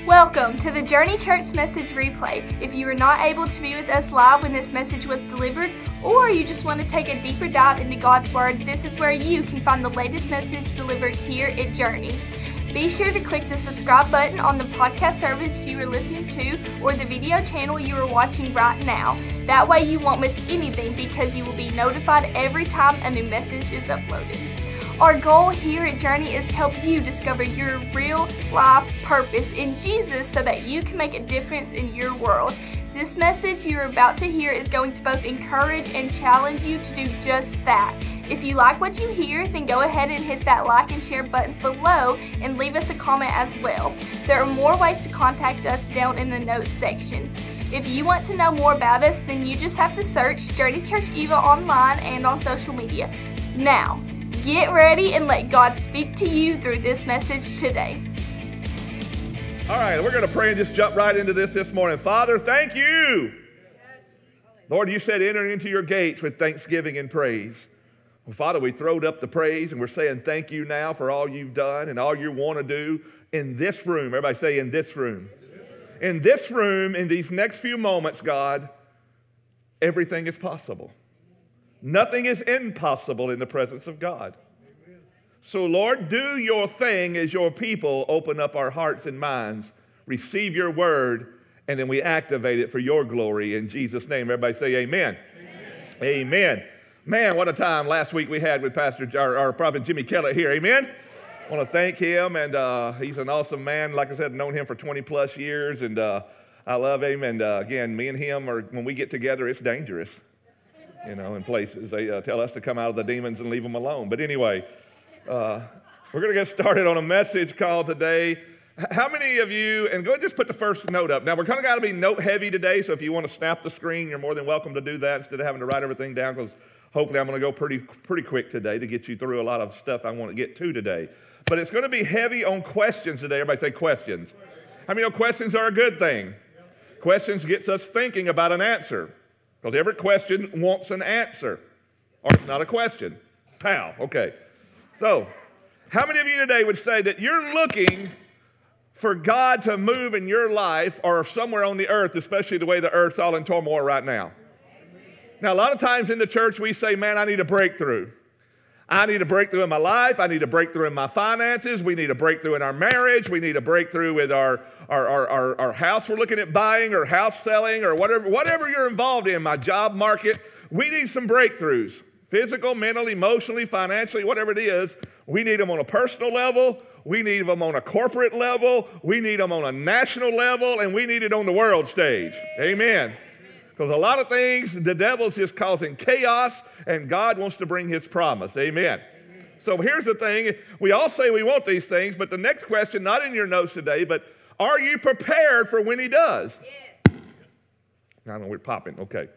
Welcome to the Journey Church Message Replay. If you were not able to be with us live when this message was delivered, or you just want to take a deeper dive into God's Word, this is where you can find the latest message delivered here at Journey. Be sure to click the subscribe button on the podcast service you are listening to or the video channel you are watching right now. That way you won't miss anything because you will be notified every time a new message is uploaded. Our goal here at Journey is to help you discover your real life purpose in Jesus so that you can make a difference in your world. This message you're about to hear is going to both encourage and challenge you to do just that. If you like what you hear, then go ahead and hit that like and share buttons below and leave us a comment as well. There are more ways to contact us down in the notes section. If you want to know more about us, then you just have to search Journey Church Eva online and on social media. Now, get ready and let God speak to you through this message today. All right, we're going to pray and just jump right into this morning. Father, thank you. Lord, you said enter into your gates with thanksgiving and praise. Well, Father, we throwed up the praise and we're saying thank you now for all you've done and all you want to do in this room. Everybody say in this room. In this room, in these next few moments, God, everything is possible. Nothing is impossible in the presence of God. So, Lord, do your thing as your people open up our hearts and minds, receive your word, and then we activate it for your glory. In Jesus' name, everybody say amen. Amen. Amen. Man, what a time last week we had with our Prophet Jimmy Kellett here. Amen. I want to thank him, and he's an awesome man. Like I said, I've known him for 20 plus years, and I love him. And again, me and him when we get together, it's dangerous. You know, in places. They tell us to come out of the demons and leave them alone. But anyway, we're going to get started on a message called today. How many of you, and go ahead and just put the first note up. Now, we're kind of got to be note heavy today, so if you want to snap the screen, you're more than welcome to do that instead of having to write everything down, because hopefully I'm going to go pretty quick today to get you through a lot of stuff I want to get to today. But it's going to be heavy on questions today. Everybody say questions. How many know questions are a good thing? Questions gets us thinking about an answer. Because every question wants an answer. Or it's not a question. Pow. Okay. So, how many of you today would say that you're looking for God to move in your life or somewhere on the earth, especially the way the earth's all in turmoil right now? Now, a lot of times in the church we say, man, I need a breakthrough. I need a breakthrough in my life. I need a breakthrough in my finances. We need a breakthrough in our marriage. We need a breakthrough with our house we're looking at buying or house selling or whatever you're involved in, my job market. We need some breakthroughs. Physical, mental, emotionally, financially, whatever it is. We need them on a personal level. We need them on a corporate level. We need them on a national level. And we need it on the world stage. Amen. Because a lot of things, the devil's just causing chaos, and God wants to bring his promise. Amen. So here's the thing. We all say we want these things, but the next question, not in your notes today, but are you prepared for when he does? Yes. I know we're popping. Okay.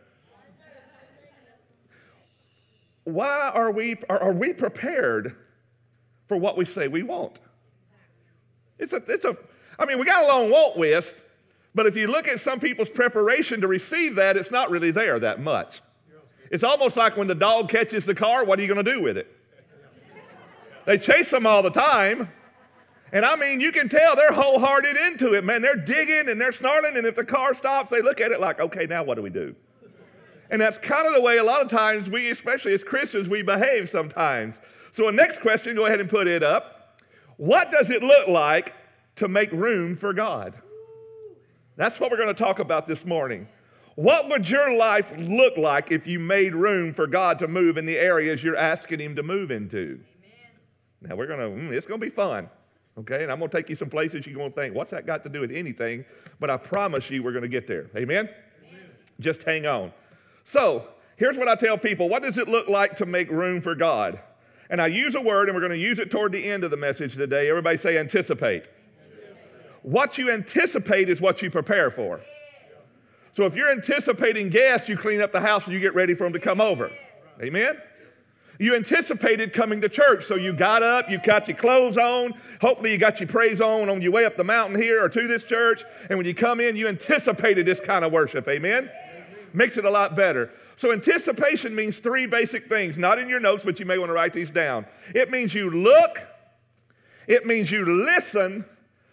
Why are we prepared for what we say we want? We got a long want list. But if you look at some people's preparation to receive that, it's not really there that much. It's almost like when the dog catches the car, what are you going to do with it? They chase them all the time. And I mean, you can tell they're wholehearted into it, man. They're digging and they're snarling, and if the car stops, they look at it like, okay, now what do we do? And that's kind of the way a lot of times we, especially as Christians, we behave sometimes. So the next question, go ahead and put it up. What does it look like to make room for God? That's what we're going to talk about this morning. What would your life look like if you made room for God to move in the areas you're asking him to move into? Amen. Now it's going to be fun. Okay, and I'm going to take you some places you're going to think, what's that got to do with anything? But I promise you we're going to get there. Amen? Amen. Just hang on. So, here's what I tell people. What does it look like to make room for God? And I use a word, and we're going to use it toward the end of the message today. Everybody say anticipate. What you anticipate is what you prepare for. So if you're anticipating guests, you clean up the house and you get ready for them to come over. Amen? You anticipated coming to church, so you got up, you got your clothes on. Hopefully you got your praise on your way up the mountain here or to this church. And when you come in, you anticipated this kind of worship. Amen? Makes it a lot better. So anticipation means three basic things. Not in your notes, but you may want to write these down. It means you look, it means you listen,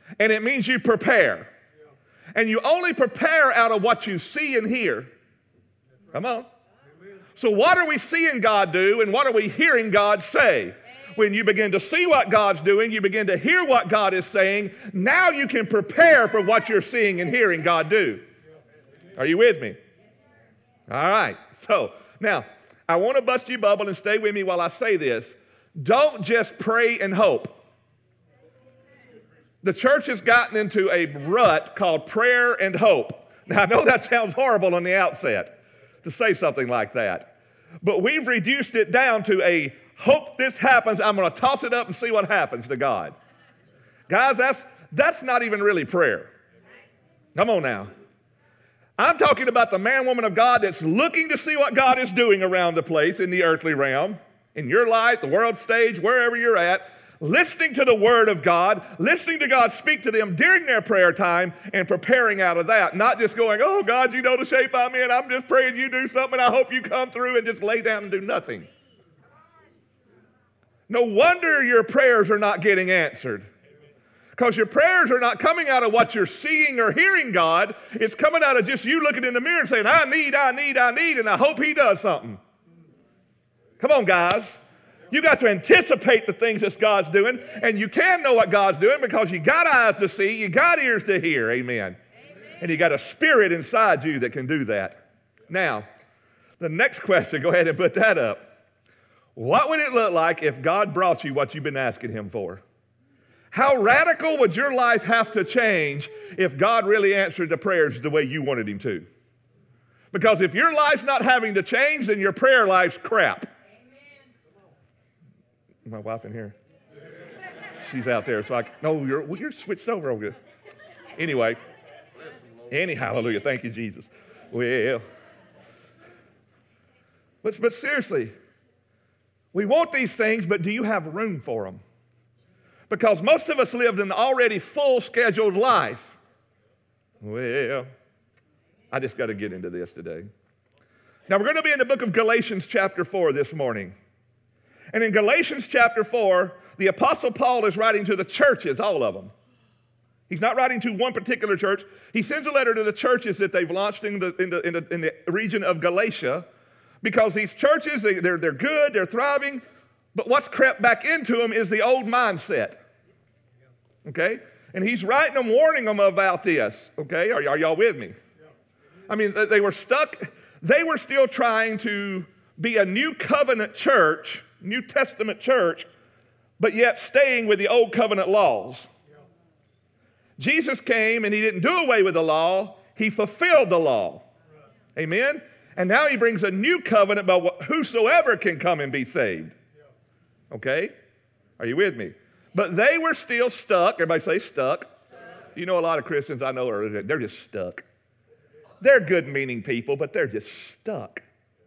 And it means you prepare. And you only prepare out of what you see and hear. Come on. So what are we seeing God do and what are we hearing God say? When you begin to see what God's doing, you begin to hear what God is saying, now you can prepare for what you're seeing and hearing God do. Are you with me? All right. So now, I want to bust your bubble and stay with me while I say this. Don't just pray and hope. The church has gotten into a rut called prayer and hope. Now, I know that sounds horrible on the outset to say something like that, but we've reduced it down to a hope this happens. I'm going to toss it up and see what happens to God. Guys, that's not even really prayer. Come on now. I'm talking about the man, woman of God that's looking to see what God is doing around the place in the earthly realm, in your life, the world stage, wherever you're at, listening to the Word of God, listening to God speak to them during their prayer time and preparing out of that, not just going, oh, God, you know the shape I'm in. I'm just praying you do something. I hope you come through and just lay down and do nothing. No wonder your prayers are not getting answered. Because your prayers are not coming out of what you're seeing or hearing God. It's coming out of just you looking in the mirror and saying, I need, and I hope He does something. Come on, guys. You got to anticipate the things that God's doing, and you can know what God's doing because you got eyes to see, you got ears to hear, amen. And you got a spirit inside you that can do that. Now, the next question, go ahead and put that up. What would it look like if God brought you what you've been asking Him for? How radical would your life have to change if God really answered the prayers the way you wanted Him to? Because if your life's not having to change, then your prayer life's crap. My wife in here. She's out there. So you're switched over. Good. Anyway. Hallelujah. Thank you, Jesus. Well. But seriously, we want these things, but do you have room for them? Because most of us lived an already full scheduled life. Well, I just got to get into this today. Now, we're going to be in the book of Galatians chapter 4 this morning. And in Galatians chapter 4, the Apostle Paul is writing to the churches, all of them. He's not writing to one particular church. He sends a letter to the churches that they've launched in the region of Galatia, because these churches, they're good, they're thriving, but what's crept back into them is the old mindset. Okay? And he's writing them, warning them about this. Okay? Are y'all with me? I mean, they were stuck. They were still trying to be a new covenant church, New Testament church, but yet staying with the old covenant laws. Jesus came and He didn't do away with the law. He fulfilled the law. Amen? And now He brings a new covenant by whosoever can come and be saved. Okay? Are you with me? But they were still stuck. Everybody say stuck. You know, a lot of Christians I know they're just stuck. They're good-meaning people, but they're just stuck.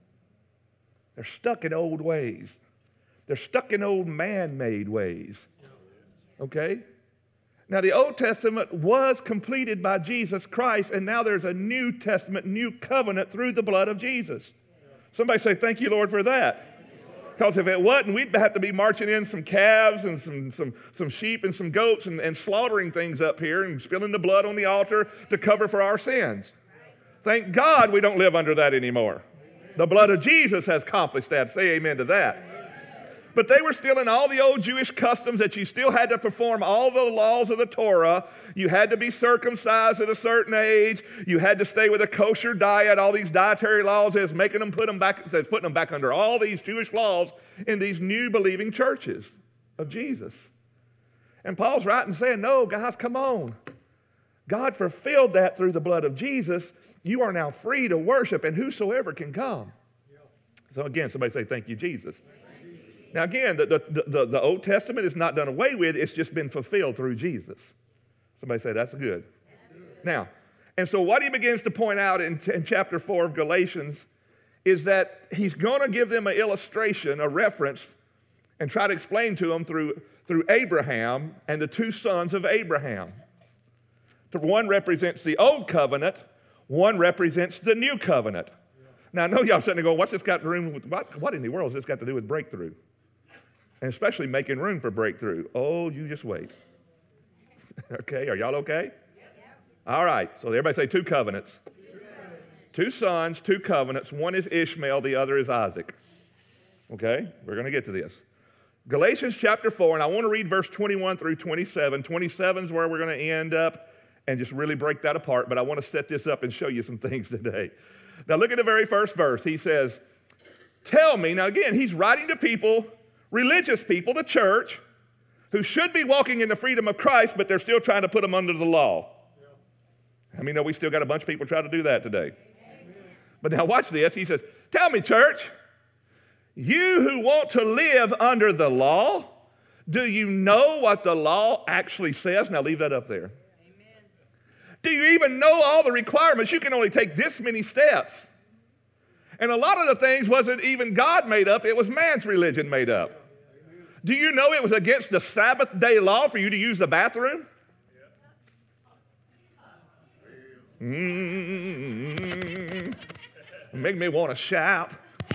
They're stuck in old ways. They're stuck in old man-made ways. Okay? Now, the Old Testament was completed by Jesus Christ, and now there's a New Testament, new covenant through the blood of Jesus. Somebody say, thank you, Lord, for that. Because if it wasn't, we'd have to be marching in some calves and some sheep and some goats and slaughtering things up here and spilling the blood on the altar to cover for our sins. Thank God we don't live under that anymore. The blood of Jesus has accomplished that. Say amen to that. But they were still in all the old Jewish customs that you still had to perform all the laws of the Torah. You had to be circumcised at a certain age. You had to stay with a kosher diet. All these dietary laws is making them putting them back under all these Jewish laws in these new believing churches of Jesus. And Paul's writing saying, no, guys, come on. God fulfilled that through the blood of Jesus. You are now free to worship, and whosoever can come. So again, somebody say, thank you, Jesus. Now again, the Old Testament is not done away with. It's just been fulfilled through Jesus. Somebody say, that's good. Now, and so what he begins to point out in chapter 4 of Galatians is that he's going to give them an illustration, a reference, and try to explain to them through Abraham and the two sons of Abraham. One represents the old covenant. One represents the new covenant. Now, I know y'all sitting there going, what's this got to do with, what in the world has this got to do with breakthrough? And especially making room for breakthrough. Oh, you just wait. Okay, are y'all okay? All right, so everybody say two covenants. Two sons, two covenants. One is Ishmael, the other is Isaac. Okay, we're going to get to this. Galatians chapter 4, and I want to read verse 21 through 27. 27 is where we're going to end up and just really break that apart, but I want to set this up and show you some things today. Now look at the very first verse. He says, tell me, now again, he's writing to people, religious people, the church, who should be walking in the freedom of Christ, but they're still trying to put them under the law. How many know we still got a bunch of people trying to do that today? But now watch this. He says, tell me, church, you who want to live under the law, do you know what the law actually says? Now leave that up there. Amen. Do you even know all the requirements? You can only take this many steps. And a lot of the things wasn't even God made up, it was man's religion made up. Do you know it was against the Sabbath day law for you to use the bathroom? Make me want to shout.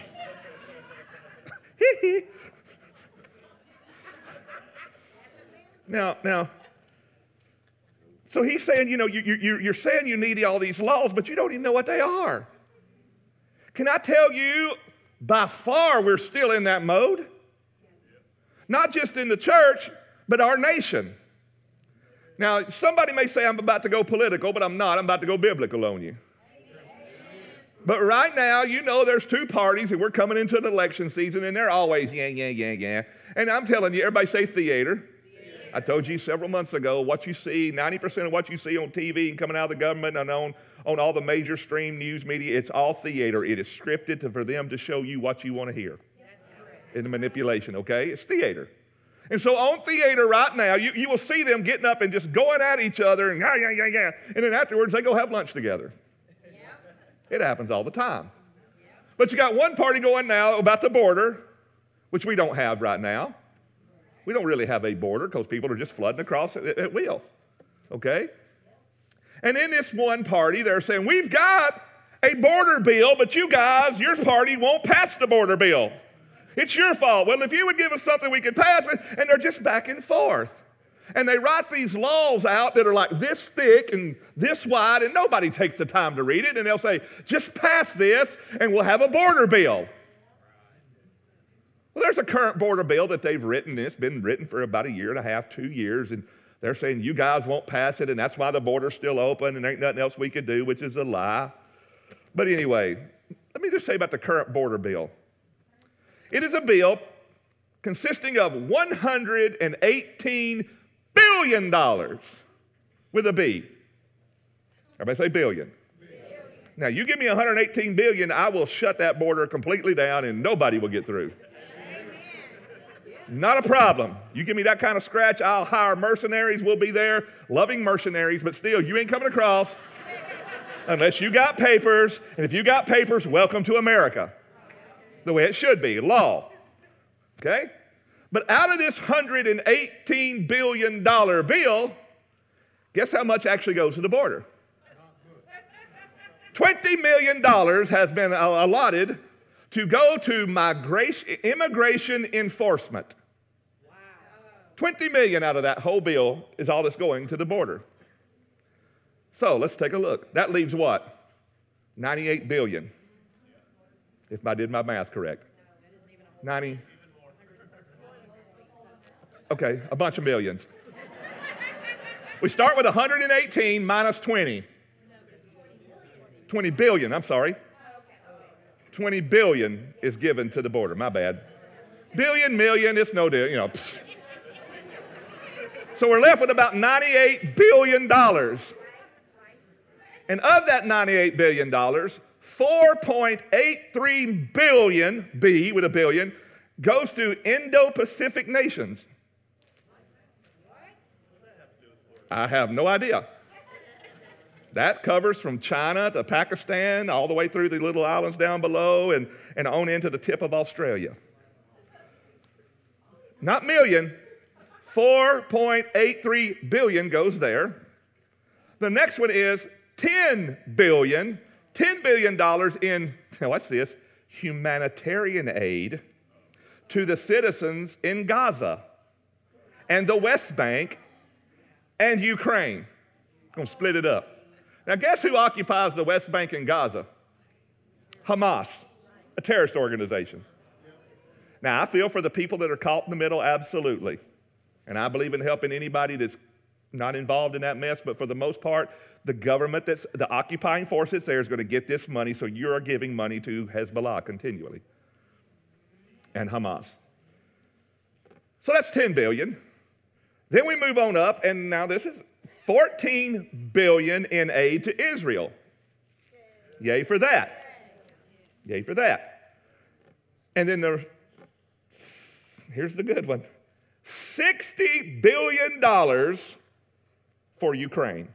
Now, so he's saying, you know, you're saying you need all these laws, but you don't even know what they are. Can I tell you, by far we're still in that mode? Not just in the church, but our nation. Now, somebody may say I'm about to go political, but I'm not. I'm about to go biblical on you. But right now, you know there's two parties, and we're coming into an election season, and they're always yeah. And I'm telling you, everybody say theater. I told you several months ago, what you see, 90% of what you see on TV and coming out of the government and on all the major stream news media, it's all theater. It is scripted for them to show you what you want to hear. In the manipulation, okay? It's theater. And so on theater right now, you will see them getting up and just going at each other and yeah. And then afterwards, they go have lunch together. It happens all the time. But you got one party going now about the border, which we don't have right now. We don't really have a border because people are just flooding across at will. Okay? And in this one party, they're saying, we've got a border bill, but you guys, your party won't pass the border bill. It's your fault. Well, if you would give us something we could pass, and they're just back and forth. And they write these laws out that are like this thick and this wide, and nobody takes the time to read it, and they'll say, just pass this, and we'll have a border bill. Well, there's a current border bill that they've written, and it's been written for about 1.5 years, 2 years, and they're saying you guys won't pass it, and that's why the border's still open, and there ain't nothing else we could do, which is a lie. But anyway, let me just say about the current border bill. It is a bill consisting of $118 billion with a B. Everybody say billion. Now, you give me $118 billion, I will shut that border completely down and nobody will get through. Not a problem. You give me that kind of scratch, I'll hire mercenaries. We'll be there, loving mercenaries, but still, you ain't coming across unless you got papers. And if you got papers, welcome to America. The way it should be, law. Okay? But out of this $118 billion bill, guess how much actually goes to the border? $20 million has been allotted to go to immigration enforcement. Wow. $20 million out of that whole bill is all that's going to the border. So let's take a look. That leaves what? $98 billion. If I did my math correct. 90. Okay, a bunch of millions. We start with 118 minus 20. 20 billion, I'm sorry. 20 billion is given to the border, my bad. Billion, million, it's no deal, you know. So we're left with about $98 billion. And of that $98 billion, 4.83 billion, B with a billion, goes to Indo-Pacific nations. I have no idea. That covers from China to Pakistan, all the way through the little islands down below and on into the tip of Australia. Not million, 4.83 billion goes there. The next one is $10 billion in, now watch this, humanitarian aid to the citizens in Gaza and the West Bank and Ukraine. Going to split it up. Now, guess who occupies the West Bank and Gaza? Hamas, a terrorist organization. Now, I feel for the people that are caught in the middle, absolutely. And I believe in helping anybody that's not involved in that mess, but for the most part, the government that's the occupying force that's there is going to get this money, so you're giving money to Hezbollah continually and Hamas. So that's 10 billion. Then we move on up, and now this is 14 billion in aid to Israel. Yay for that. Yay for that. And then here's the good one. $60 billion for Ukraine.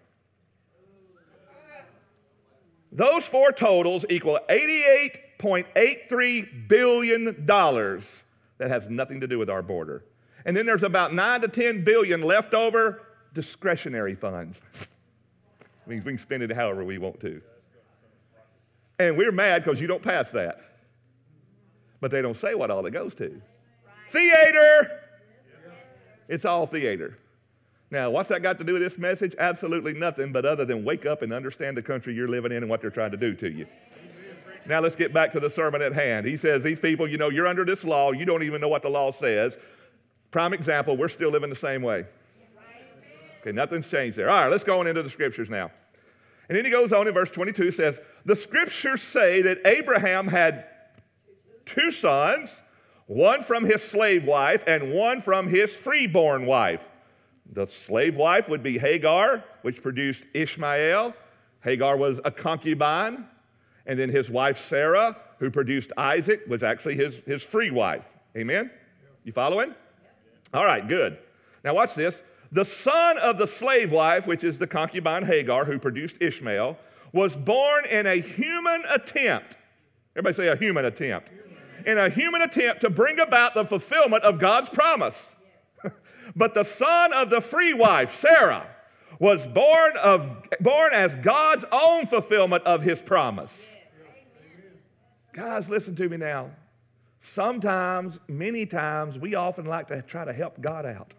Those four totals equal $88.83 billion that has nothing to do with our border. And then there's about 9 to 10 billion left over discretionary funds. I mean, we can spend it however we want to. And we're mad because you don't pass that. But they don't say what all it goes to. Theater! It's all theater. Now, what's that got to do with this message? Absolutely nothing, but other than wake up and understand the country you're living in and what they're trying to do to you. Now, let's get back to the sermon at hand. He says, these people, you know, you're under this law. You don't even know what the law says. Prime example, we're still living the same way. Okay, nothing's changed there. All right, let's go on into the scriptures now. And then he goes on in verse 22, says, the scriptures say that Abraham had 2 sons, one from his slave wife and one from his freeborn wife. The slave wife would be Hagar, which produced Ishmael. Hagar was a concubine. And then his wife Sarah, who produced Isaac, was actually his free wife. Amen? You following? All right, good. Now watch this. The son of the slave wife, which is the concubine Hagar, who produced Ishmael, was born in a human attempt. Everybody say a human attempt. In a human attempt to bring about the fulfillment of God's promise. But the son of the free wife, Sarah, was born as God's own fulfillment of his promise. Guys, listen to me now. Sometimes, many times, we often like to try to help God out.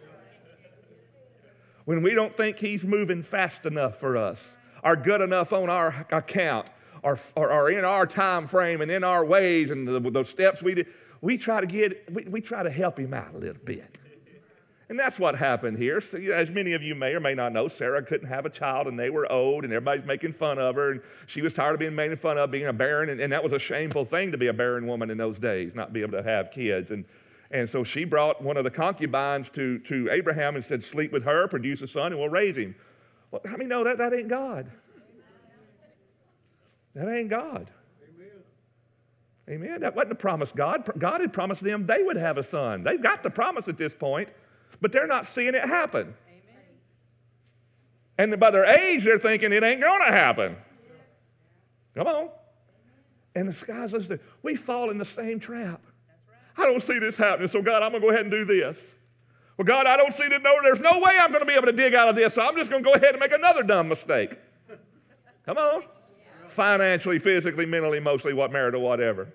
When we don't think he's moving fast enough for us, or good enough on our account, or in our time frame and in our ways and those steps we try to help him out a little bit. And that's what happened here. So, as many of you may or may not know, Sarah couldn't have a child, and they were old, and everybody's making fun of her, and she was tired of being made fun of, being a barren, and that was a shameful thing to be a barren woman in those days, not be able to have kids. And so she brought one of the concubines to Abraham and said, sleep with her, produce a son, and we'll raise him. Well, how many know that ain't God? That ain't God. Amen. That wasn't a promise God. God had promised them they would have a son. They've got the promise at this point, but they're not seeing it happen. Amen. And by their age, they're thinking it ain't going to happen. Come on. And the guys, listen, we fall in the same trap. I don't see this happening, so God, I'm going to go ahead and do this. Well, God, I don't see that. No, there's no way I'm going to be able to dig out of this, so I'm just going to go ahead and make another dumb mistake. Come on. Financially, physically, mentally, emotionally, marital, whatever.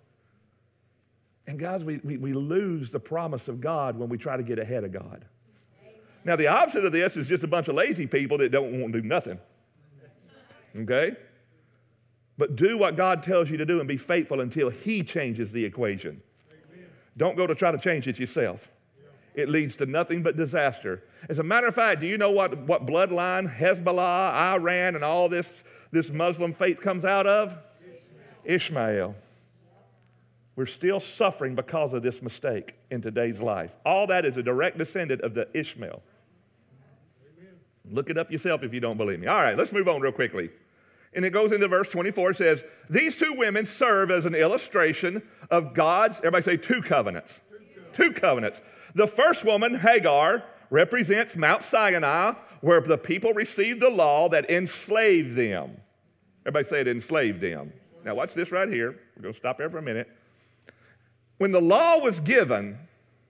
And guys, we lose the promise of God when we try to get ahead of God. Now, the opposite of this is just a bunch of lazy people that don't want to do nothing. Okay? But do what God tells you to do and be faithful until he changes the equation. Don't go to try to change it yourself. It leads to nothing but disaster. As a matter of fact, do you know what bloodline Hezbollah, Iran, and all this Muslim faith comes out of? Ishmael. We're still suffering because of this mistake in today's life. All that is a direct descendant of the Ishmael. Amen. Look it up yourself if you don't believe me. All right, let's move on real quickly. And it goes into verse 24. It says, these 2 women serve as an illustration of God's, everybody say 2 covenants. 2 covenants. The first woman, Hagar, represents Mount Sinai, where the people received the law that enslaved them. Everybody say it enslaved them. Now watch this right here. We're going to stop there for a minute. When the law was given,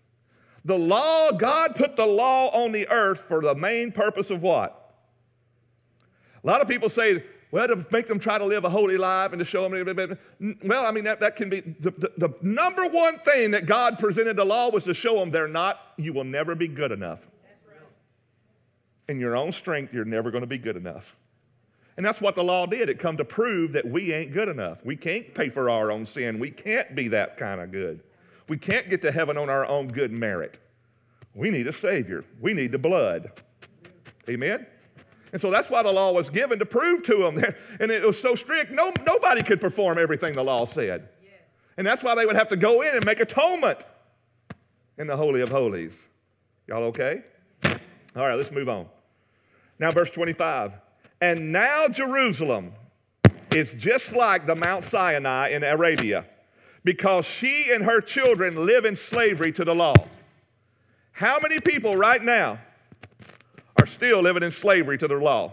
God put the law on the earth for the main purpose of what? A lot of people say, well, to make them try to live a holy life and to show them. Well, I mean, that can be the number one thing that God presented the law was to show them you will never be good enough. In your own strength, you're never going to be good enough. And that's what the law did. It come to prove that we ain't good enough. We can't pay for our own sin. We can't be that kind of good. We can't get to heaven on our own good merit. We need a Savior. We need the blood. Amen? And so that's why the law was given, to prove to them. And it was so strict, nobody could perform everything the law said. And that's why they would have to go in and make atonement in the Holy of Holies. Y'all okay? All right, let's move on. Now, verse 25. And now Jerusalem is just like the Mount Sinai in Arabia, because she and her children live in slavery to the law. How many people right now are still living in slavery to the law?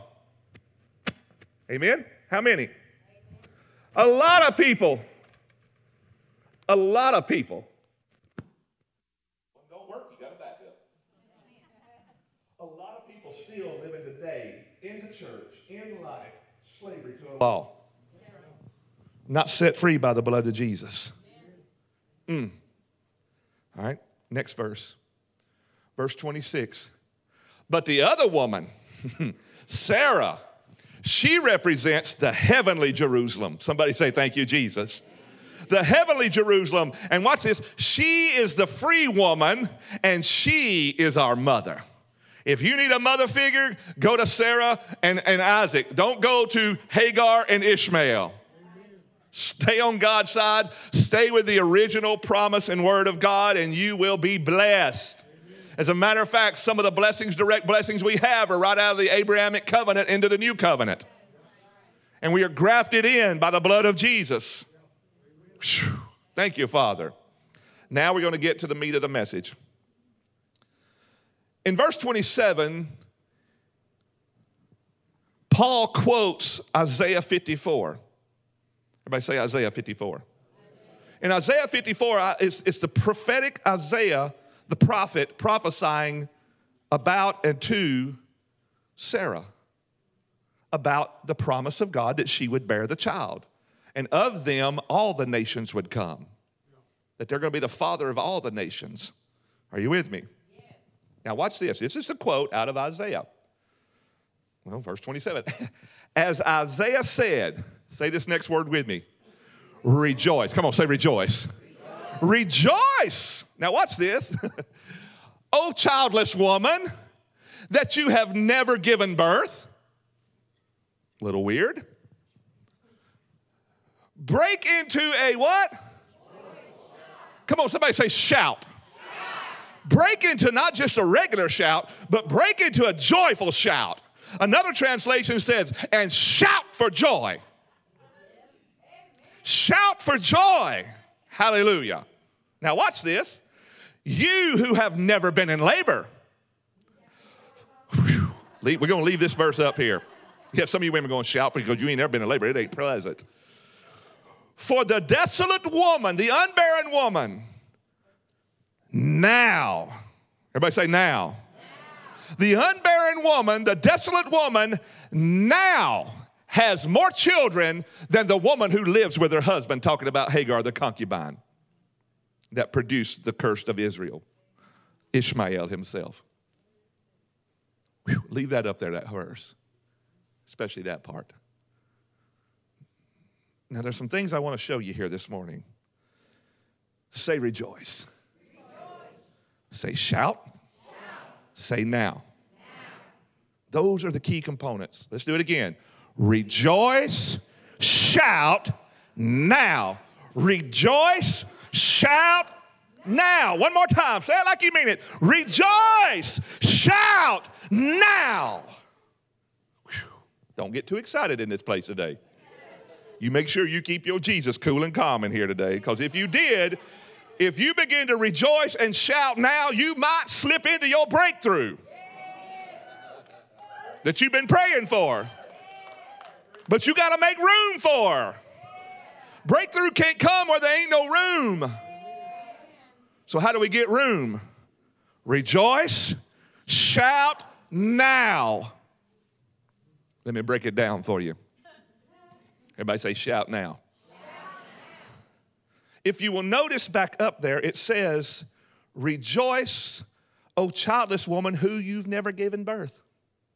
Amen? How many? A lot of people. A lot of people. Well, don't work, you got to back up. A lot of people still living today in the church, in life, slavery to the law. Not set free by the blood of Jesus. All right, next verse. Verse 26. But the other woman, Sarah, she represents the heavenly Jerusalem. Somebody say, thank you, Jesus. The heavenly Jerusalem. And watch this. She is the free woman, and she is our mother. If you need a mother figure, go to Sarah and Isaac. Don't go to Hagar and Ishmael. Stay on God's side. Stay with the original promise and word of God, and you will be blessed. As a matter of fact, some of the blessings, direct blessings we have, are right out of the Abrahamic covenant into the new covenant. And we are grafted in by the blood of Jesus. Whew. Thank you, Father. Now we're going to get to the meat of the message. In verse 27, Paul quotes Isaiah 54. Everybody say Isaiah 54. In Isaiah 54, it's the prophetic Isaiah, the prophet, prophesying about and to Sarah, about the promise of God that she would bear the child. And of them, all the nations would come. That they're going to be the father of all the nations. Are you with me? Yes. Now watch this. This is a quote out of Isaiah. Well, verse 27. As Isaiah said, say this next word with me. Rejoice. Come on, say rejoice. Rejoice. Now watch this. O childless woman, that you have never given birth. A little weird. Break into a what? Come on, somebody say shout. Break into not just a regular shout, but break into a joyful shout. Another translation says, and shout for joy. Shout for joy. Hallelujah. Now watch this. You who have never been in labor. Whew. We're going to leave this verse up here. Yeah, some of you women going to shout because you ain't never been in labor. It ain't pleasant. For the desolate woman, the unbarren woman, now. Everybody say now. The unbarren woman, the desolate woman, now has more children than the woman who lives with her husband, talking about Hagar, the concubine, that produced the curse of Israel, Ishmael himself. Whew, leave that up there, that verse, especially that part. Now, there's some things I want to show you here this morning. Say rejoice. Say shout. Say now. Those are the key components. Let's do it again. Rejoice, shout, now. Rejoice, shout, now. One more time. Say it like you mean it. Rejoice, shout, now. Whew. Don't get too excited in this place today. You make sure you keep your Jesus cool and calm in here today, because if you did, if you begin to rejoice and shout now, you might slip into your breakthrough that you've been praying for, but you got to make room for. Breakthrough can't come where there ain't no room. So how do we get room? Rejoice, shout now. Let me break it down for you. Everybody say shout now. If you will notice back up there, it says, rejoice, O childless woman who you've never given birth.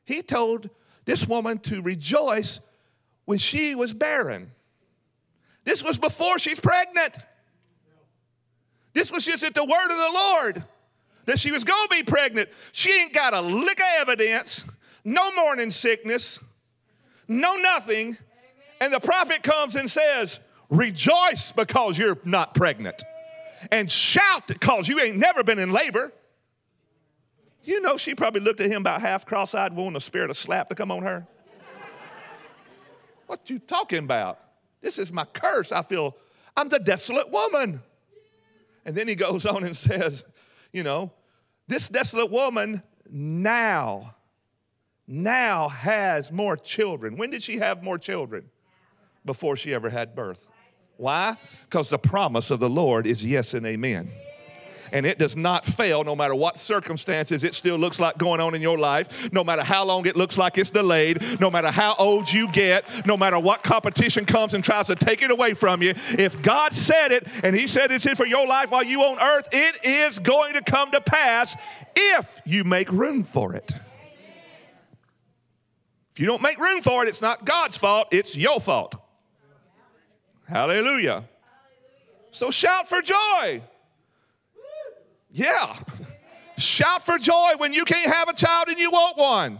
He told this woman to rejoice when she was barren. This was before she's pregnant. This was just at the word of the Lord that she was going to be pregnant. She ain't got a lick of evidence, no morning sickness, no nothing. And the prophet comes and says, rejoice because you're not pregnant. And shout because you ain't never been in labor. You know, she probably looked at him about half cross-eyed, wanting a spirit of slap to come on her. What you talking about? This is my curse. I feel I'm the desolate woman. And then he goes on and says, you know, this desolate woman now has more children. When did she have more children? Before she ever had birth. Why? Because the promise of the Lord is yes and amen. And it does not fail no matter what circumstances it still looks like going on in your life, no matter how long it looks like it's delayed, no matter how old you get, no matter what competition comes and tries to take it away from you. If God said it and he said it's for your life while you on earth, it is going to come to pass if you make room for it. If you don't make room for it, it's not God's fault, it's your fault. Hallelujah. So shout for joy. Yeah. Shout for joy when you can't have a child and you want one.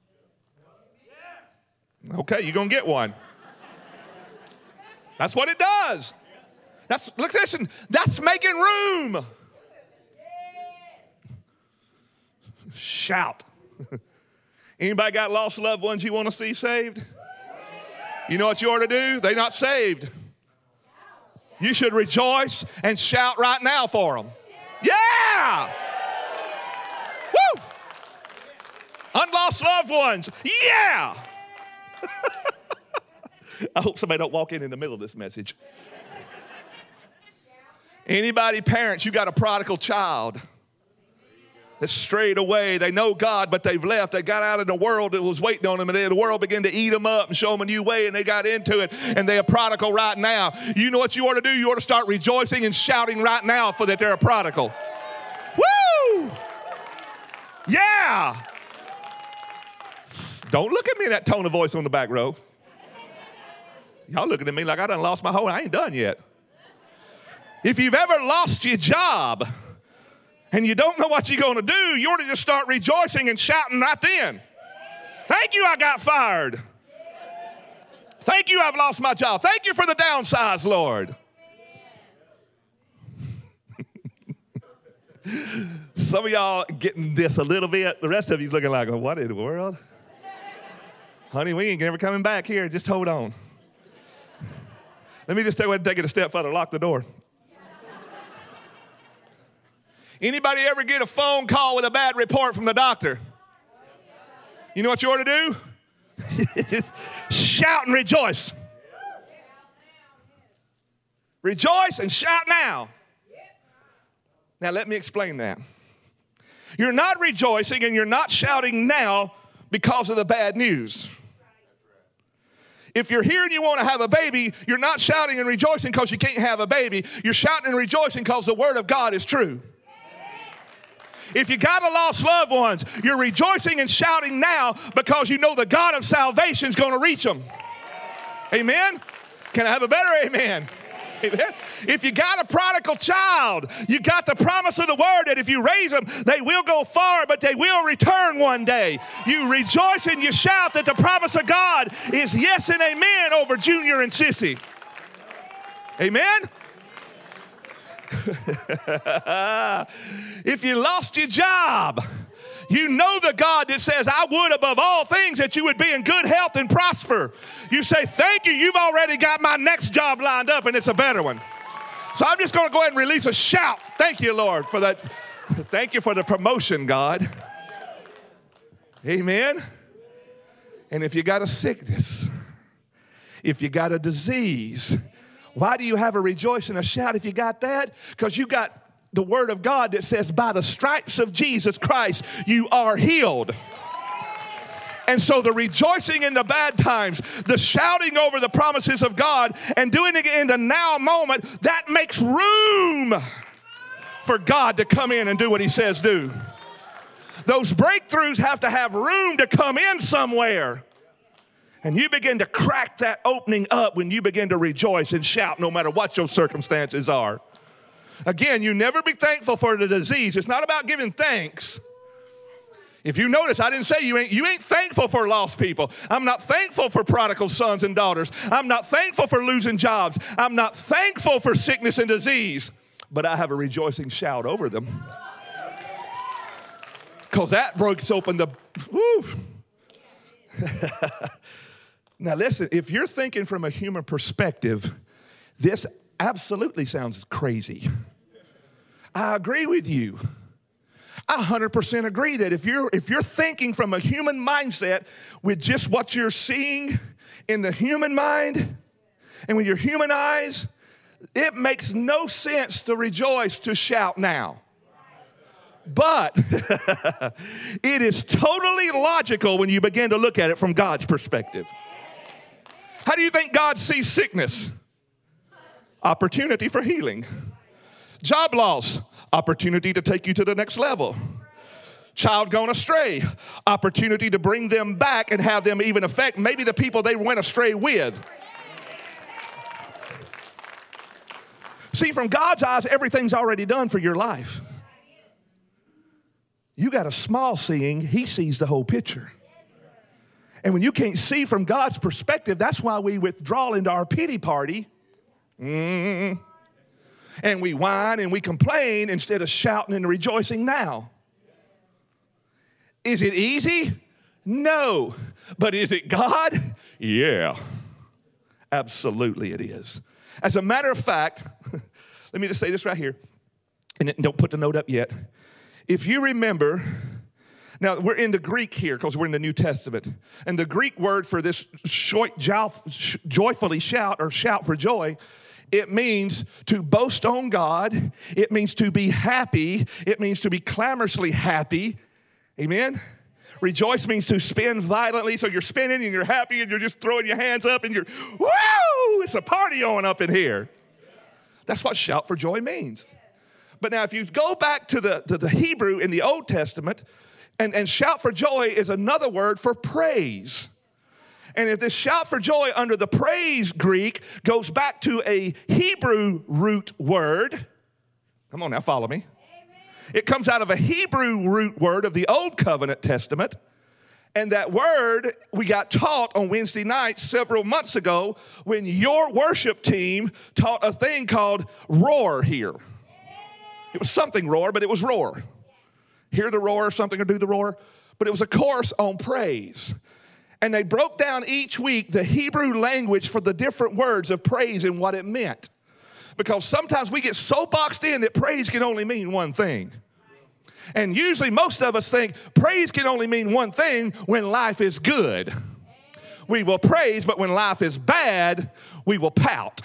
Okay, you're going to get one. That's what it does. Listen, that's making room. Shout. Anybody got lost loved ones you want to see saved? You know what you ought to do? They're not saved. You should rejoice and shout right now for them. Yeah! Woo! Unlost loved ones. Yeah! I hope somebody don't walk in the middle of this message. Anybody, parents, you got a prodigal child that strayed away. They know God, but they've left. They got out in the world that was waiting on them, and the world began to eat them up and show them a new way, and they got into it, and they're a prodigal right now. You know what you ought to do? You ought to start rejoicing and shouting right now for that they're a prodigal. Woo! Yeah! Don't look at me in that tone of voice on the back row. Y'all looking at me like I done lost my whole, I ain't done yet. If you've ever lost your job and you don't know what you're going to do, you ought to just start rejoicing and shouting right then. Thank you, I got fired. Thank you, I've lost my job. Thank you for the downsize, Lord. Some of y'all getting this a little bit. The rest of you's looking like, what in the world? Honey, we ain't never coming back here. Just hold on. Let me just take it a step further. Lock the door. Anybody ever get a phone call with a bad report from the doctor? You know what you ought to do? Just shout and rejoice. Rejoice and shout now. Now let me explain that. You're not rejoicing and you're not shouting now because of the bad news. If you're here and you want to have a baby, you're not shouting and rejoicing because you can't have a baby. You're shouting and rejoicing because the word of God is true. If you got a lost loved ones, you're rejoicing and shouting now because you know the God of salvation is going to reach them. Amen? Can I have a better amen? Amen. If you got a prodigal child, you got the promise of the word that if you raise them, they will go far, but they will return one day. You rejoice and you shout that the promise of God is yes and amen over Junior and Sissy. Amen? If you lost your job, you know the God that says, I would above all things that you would be in good health and prosper. You say, thank you, you've already got my next job lined up and it's a better one. So I'm just going to go ahead and release a shout. Thank you, Lord, for that. Thank you for the promotion, God. Amen. And if you got a sickness, if you got a disease, why do you have a rejoice and a shout if you got that? Because you got the word of God that says, by the stripes of Jesus Christ, you are healed. And so the rejoicing in the bad times, the shouting over the promises of God, and doing it in the now moment, that makes room for God to come in and do what he says do. Those breakthroughs have to have room to come in somewhere. And you begin to crack that opening up when you begin to rejoice and shout no matter what your circumstances are. Again, you never be thankful for the disease. It's not about giving thanks. If you notice, I didn't say you ain't thankful for lost people. I'm not thankful for prodigal sons and daughters. I'm not thankful for losing jobs. I'm not thankful for sickness and disease. But I have a rejoicing shout over them. Because that breaks open the, woo. Now listen, if you're thinking from a human perspective, this absolutely sounds crazy. I agree with you. I 100% agree that if you're thinking from a human mindset with just what you're seeing in the human mind and with your human eyes, it makes no sense to rejoice, to shout now. But it is totally logical when you begin to look at it from God's perspective. How do you think God sees sickness? Opportunity for healing. Job loss, opportunity to take you to the next level. Child gone astray, opportunity to bring them back and have them even affect maybe the people they went astray with. See, from God's eyes, everything's already done for your life. You got a small seeing, he sees the whole picture. And when you can't see from God's perspective, that's why we withdraw into our pity party. And we whine and we complain instead of shouting and rejoicing now. Is it easy? No. But is it God? Yeah. Absolutely it is. As a matter of fact, let me just say this right here, and don't put the note up yet. If you remember, now we're in the Greek here because we're in the New Testament, and the Greek word for this joyfully shout or shout for joy, it means to boast on God. It means to be happy. It means to be clamorously happy. Amen? Rejoice means to spin violently, so you're spinning and you're happy and you're just throwing your hands up and you're, woo, it's a party on up in here. That's what shout for joy means. But now if you go back to the Hebrew in the Old Testament, and shout for joy is another word for praise. And if this shout for joy under the praise Greek goes back to a Hebrew root word, come on now, follow me. It comes out of a Hebrew root word of the Old Covenant Testament. And that word we got taught on Wednesday nights several months ago when your worship team taught a thing called roar here. It was something roar, but it was roar. Hear the roar or something or do the roar. But it was a course on praise. And they broke down each week the Hebrew language for the different words of praise and what it meant. Because sometimes we get so boxed in that praise can only mean one thing. And usually most of us think praise can only mean one thing when life is good. We will praise, but when life is bad, we will pout.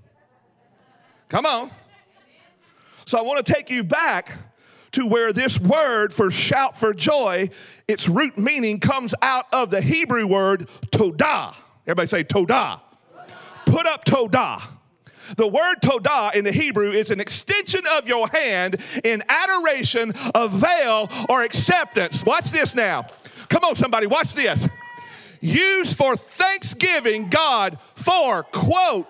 Come on. So I want to take you back to where this word for shout for joy, its root meaning comes out of the Hebrew word todah. Everybody say todah. Put up todah. The word todah in the Hebrew is an extension of your hand in adoration, avail, or acceptance. Watch this now. Come on, somebody, watch this. Used for thanksgiving God for, quote,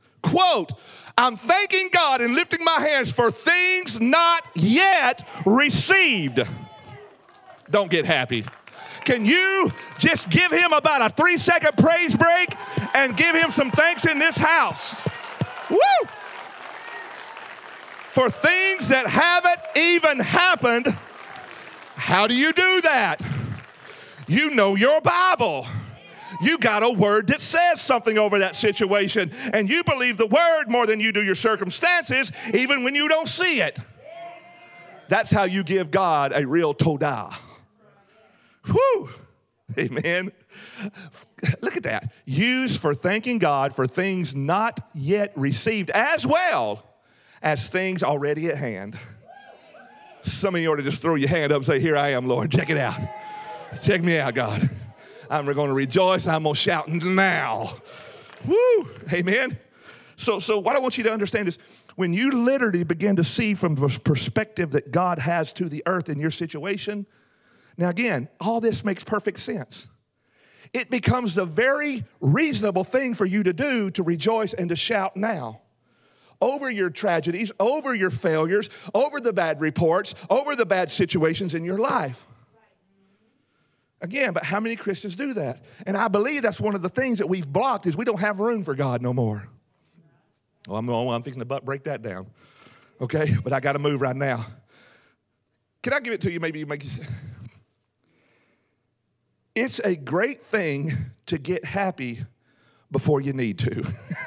I'm thanking God and lifting my hands for things not yet received. Don't get happy. Can you just give him about a 3-second praise break and give him some thanks in this house? Woo! For things that haven't even happened. How do you do that? You know your Bible. You got a word that says something over that situation, and you believe the word more than you do your circumstances, even when you don't see it. That's how you give God a real todah. Whew. Amen. Look at that. Used for thanking God for things not yet received, as well as things already at hand. Some of you ought to just throw your hand up and say, here I am, Lord. Check it out. Check me out, God. I'm going to rejoice. I'm going to shout now. Woo. Amen. So what I want you to understand is when you literally begin to see from the perspective that God has to the earth in your situation, Now again, all this makes perfect sense. It becomes a very reasonable thing for you to do to rejoice and to shout now over your tragedies, over your failures, over the bad reports, over the bad situations in your life. Again, but how many Christians do that? And I believe that's one of the things that we've blocked is we don't have room for God no more. Oh, I'm fixing to break that down. Okay, but I got to move right now. Can I give it to you? Maybe you make. It's a great thing to get happy before you need to.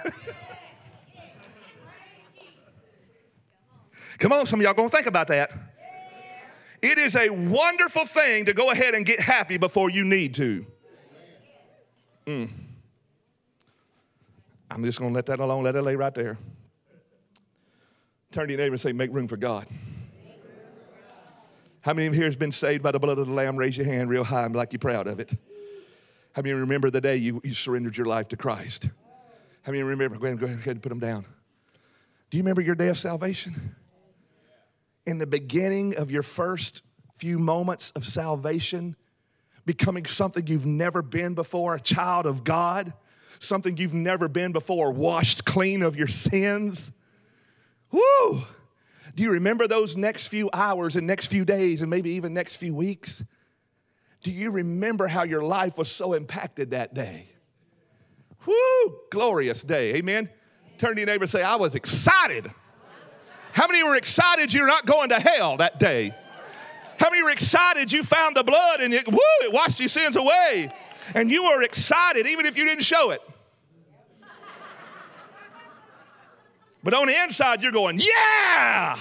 Come on, some of y'all going to think about that. It is a wonderful thing to go ahead and get happy before you need to. I'm just going to let that alone, let it lay right there. Turn to your neighbor and say, make room for God. How many of you here has been saved by the blood of the Lamb? Raise your hand real high and be like you're proud of it. How many of you remember the day you surrendered your life to Christ? How many of you remember? Go ahead and put them down. Do you remember your day of salvation? In the beginning of your first few moments of salvation, becoming something you've never been before, a child of God, something you've never been before, washed clean of your sins. Woo! Do you remember those next few hours and next few days and maybe even next few weeks? Do you remember how your life was so impacted that day? Woo! Glorious day. Amen? Turn to your neighbor and say, I was excited. How many were excited you're not going to hell that day? How many were excited you found the blood and it washed your sins away? And you were excited even if you didn't show it. But on the inside, you're going, yeah!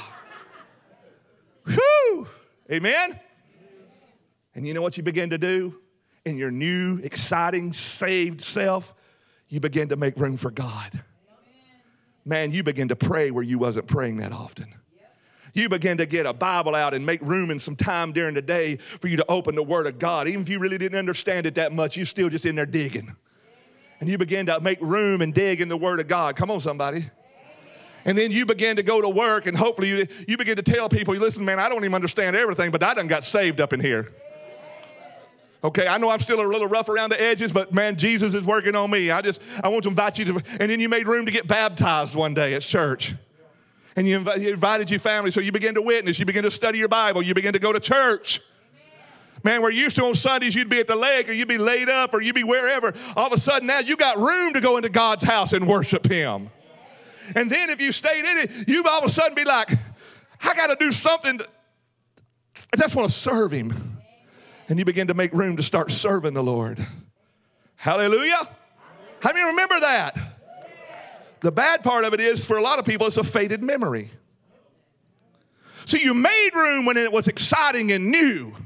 Whew! Amen? And you know what you begin to do? In your new, exciting, saved self, you begin to make room for God. Man, you begin to pray where you wasn't praying that often. You begin to get a Bible out and make room in some time during the day for you to open the Word of God. Even if you really didn't understand it that much, you're still just in there digging. And you begin to make room and dig in the Word of God. Come on, somebody. And then you begin to go to work, and hopefully you begin to tell people, listen, man, I don't even understand everything, but I done got saved up in here. Okay, I know I'm still a little rough around the edges, but man, Jesus is working on me. I want to invite you to, and then you made room to get baptized one day at church. And you invited your family, so you begin to witness, you begin to study your Bible, you begin to go to church. Man, we're used to on Sundays, you'd be at the lake, or you'd be laid up, or you'd be wherever. All of a sudden now you got room to go into God's house and worship Him. And then if you stayed in it, you all of a sudden be like, I got to do something. I just want to serve Him. And you begin to make room to start serving the Lord. Hallelujah. How many remember that? The bad part of it is, for a lot of people, it's a faded memory. So you made room when it was exciting and new.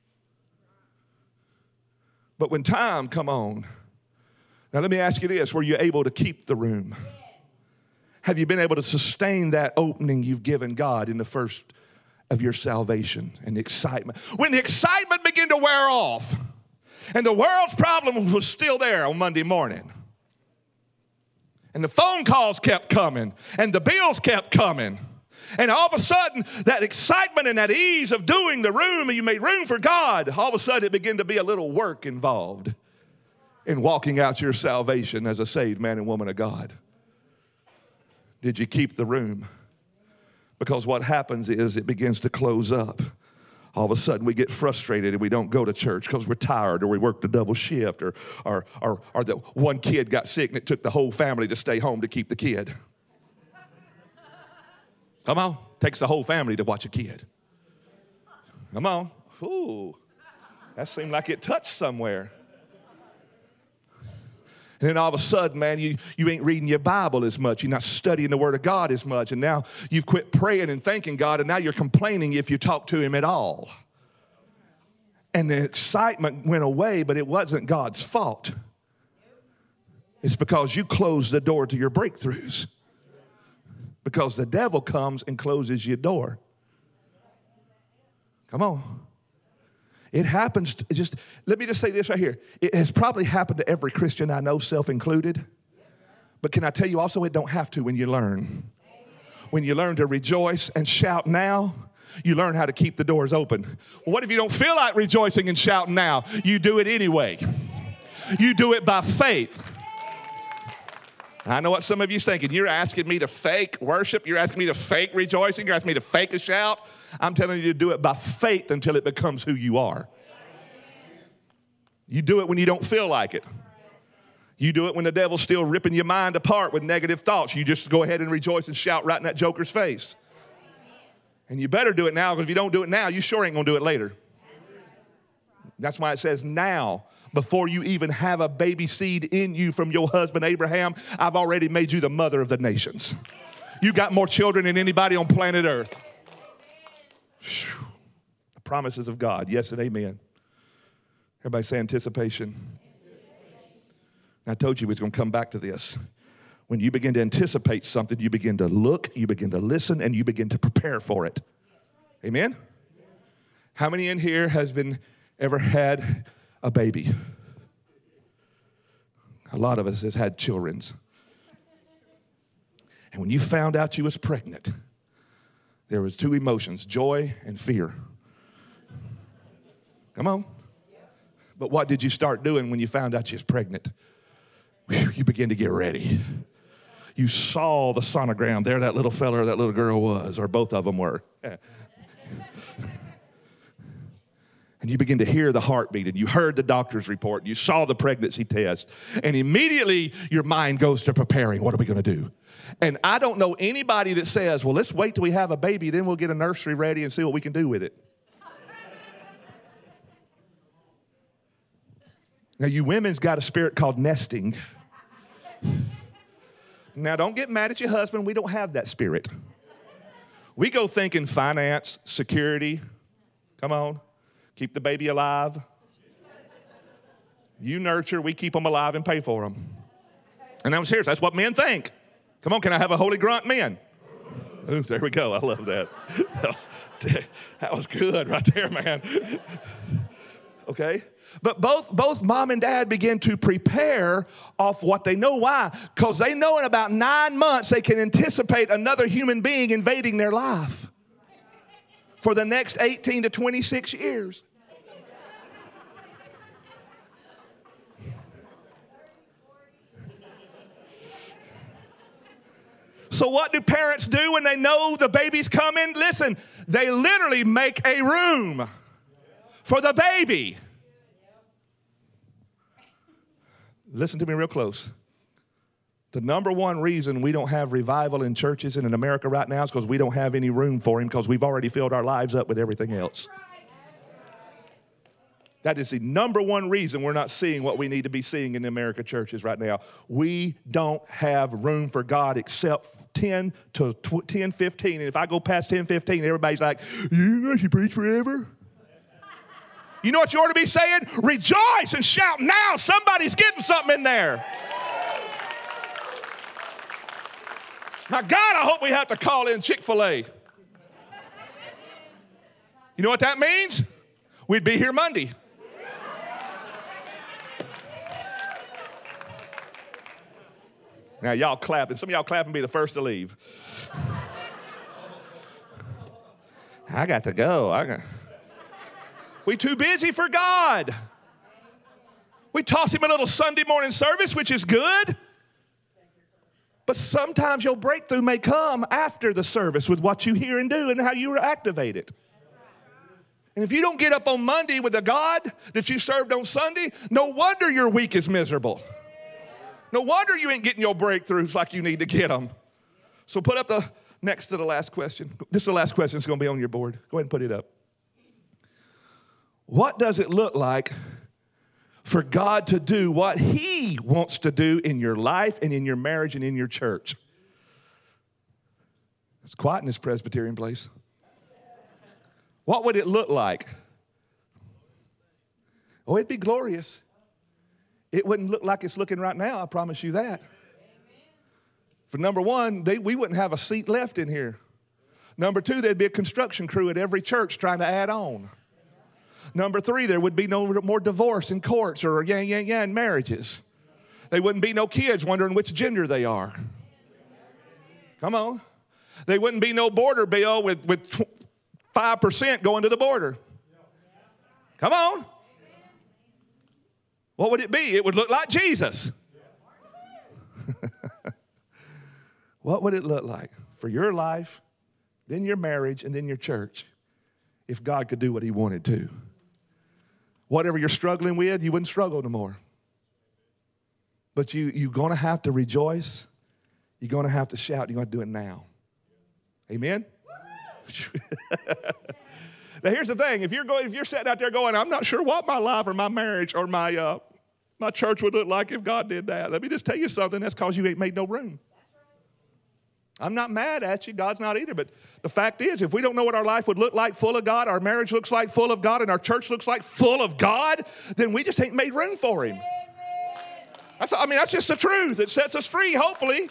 But when time come on, now let me ask you this, were you able to keep the room? Have you been able to sustain that opening you've given God in the first of your salvation and the excitement? When the excitement began to wear off and the world's problem was still there on Monday morning, and the phone calls kept coming and the bills kept coming, and all of a sudden that excitement and that ease of doing the room, and you made room for God, all of a sudden it began to be a little work involved in walking out your salvation as a saved man and woman of God. Did you keep the room? Because what happens is it begins to close up. All of a sudden we get frustrated and we don't go to church because we're tired, or we worked a double shift, or the one kid got sick and it took the whole family to stay home to keep the kid. Come on, takes the whole family to watch a kid. Come on. Ooh, that seemed like it touched somewhere. And then all of a sudden, man, you ain't reading your Bible as much. You're not studying the Word of God as much. And now you've quit praying and thanking God, and now you're complaining if you talk to Him at all. And the excitement went away, but it wasn't God's fault. It's because you closed the door to your breakthroughs. Because the devil comes and closes your door. Come on. It happens, let me just say this right here. It has probably happened to every Christian I know, self-included. But can I tell you also, it don't have to when you learn. When you learn to rejoice and shout now, You learn how to keep the doors open. Well, what if you don't feel like rejoicing and shouting now? You do it anyway. You do it by faith. I know what some of you are thinking. You're asking me to fake worship. You're asking me to fake rejoicing. You're asking me to fake a shout. I'm telling you to do it by faith until it becomes who you are. You do it when you don't feel like it. You do it when the devil's still ripping your mind apart with negative thoughts. You just go ahead and rejoice and shout right in that joker's face. And you better do it now, because if you don't do it now, you sure ain't going to do it later. That's why it says now. Before you even have a baby seed in you from your husband Abraham, I've already made you the mother of the nations. You got more children than anybody on planet Earth. Whew. The promises of God, yes and amen. Everybody say anticipation. I told you we was going to come back to this. When you begin to anticipate something, you begin to look, you begin to listen, and you begin to prepare for it. Amen? How many in here has ever had a baby? A lot of us has had children's. And when you found out you was pregnant, there was two emotions, joy and fear. Come on. But what did you start doing when you found out you was pregnant? You began to get ready. You saw the sonogram. There that little fella or that little girl was, or both of them were. And you begin to hear the heartbeat, and you heard the doctor's report, and you saw the pregnancy test, and immediately your mind goes to preparing. What are we going to do? And I don't know anybody that says, well, let's wait till we have a baby, then we'll get a nursery ready and see what we can do with it. Now, you women's got a spirit called nesting. Now, don't get mad at your husband. We don't have that spirit. We go thinking finance, security. Come on. Keep the baby alive. You nurture, we keep them alive and pay for them. And I'm serious, that's what men think. Come on, can I have a holy grunt, men? Ooh, there we go, I love that. That was good right there, man. Okay? But both mom and dad begin to prepare off what they know. Why? Because they know in about 9 months they can anticipate another human being invading their life for the next 18 to 26 years. So what do parents do when they know the baby's coming? Listen, they literally make a room for the baby. Listen to me real close. The number one reason we don't have revival in churches and in America right now is because we don't have any room for him, because we've already filled our lives up with everything else. That is the number one reason we're not seeing what we need to be seeing in the America churches right now. We don't have room for God except 10 to 10, 15. And if I go past 10, 15, everybody's like, you know she preach forever? You know what you ought to be saying? Rejoice and shout now. Somebody's getting something in there. Now, God, I hope we have to call in Chick-fil-A. You know what that means? We'd be here Monday. Now, y'all clapping. Some of y'all clapping be the first to leave. I got to go. We too busy for God. We toss him a little Sunday morning service, which is good. But sometimes your breakthrough may come after the service with what you hear and do and how you activate it. And if you don't get up on Monday with the God that you served on Sunday, no wonder your week is miserable. No wonder you ain't getting your breakthroughs like you need to get them. So put up the next to the last question. This is the last question that's going to be on your board. Go ahead and put it up. What does it look like for God to do what he wants to do in your life and in your marriage and in your church? It's quiet in this Presbyterian place. What would it look like? Oh, it'd be glorious. It wouldn't look like it's looking right now, I promise you that. For number one, we wouldn't have a seat left in here. Number two, there'd be a construction crew at every church trying to add on. Number three, there would be no more divorce in courts or in marriages. There wouldn't be no kids wondering which gender they are. Come on. There wouldn't be no border bill with 5% going to the border. Come on. What would it be? It would look like Jesus. What would it look like for your life, then your marriage, and then your church if God could do what he wanted to? Whatever you're struggling with, you wouldn't struggle no more. But you're going to have to rejoice. You're going to have to shout. You're going to do it now. Amen? Now, here's the thing. If you're sitting out there going, I'm not sure what my life or my marriage or my church would look like if God did that. Let me just tell you something. That's because you ain't made no room. I'm not mad at you. God's not either. But the fact is, if we don't know what our life would look like full of God, our marriage looks like full of God, and our church looks like full of God, then we just ain't made room for him. That's just the truth. It sets us free, hopefully.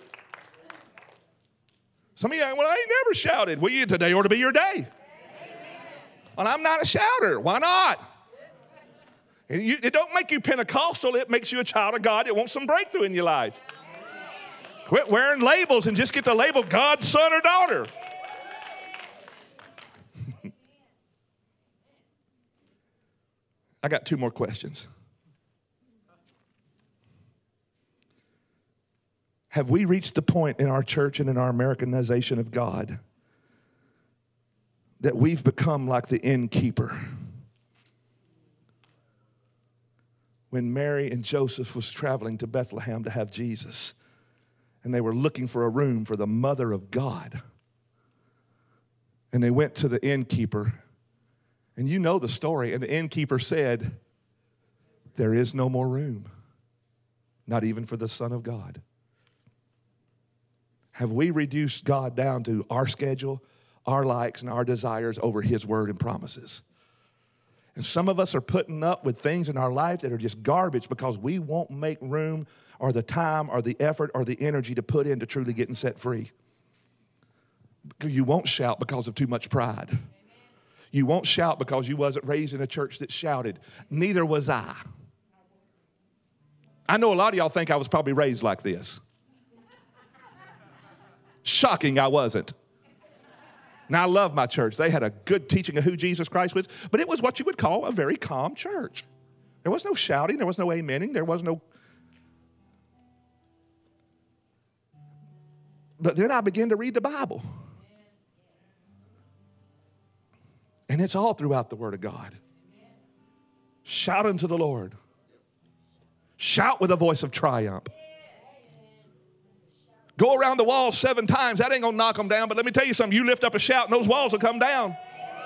Some of you, well, I ain't never shouted. Well, today ought to be your day. Well, I'm not a shouter. Why not? It don't make you Pentecostal. It makes you a child of God that wants some breakthrough in your life. Quit wearing labels and just get the label God's son or daughter. I got 2 more questions. Have we reached the point in our church and in our Americanization of God that we've become like the innkeeper? When Mary and Joseph was traveling to Bethlehem to have Jesus, and they were looking for a room for the mother of God. And they went to the innkeeper. And you know the story. And the innkeeper said, there is no more room, not even for the Son of God. Have we reduced God down to our schedule, our likes, and our desires over his word and promises? And some of us are putting up with things in our life that are just garbage because we won't make room or the time or the effort or the energy to put into truly getting set free. You won't shout because of too much pride. You won't shout because you wasn't raised in a church that shouted. Neither was I. I know a lot of y'all think I was probably raised like this. Shocking I wasn't. Now, I love my church. They had a good teaching of who Jesus Christ was, but it was what you would call a very calm church. There was no shouting. There was no amening. There was no... But then I began to read the Bible. And it's all throughout the Word of God. Shout unto the Lord. Shout with a voice of triumph. Go around the walls 7 times. That ain't going to knock them down. But let me tell you something. You lift up a shout and those walls will come down.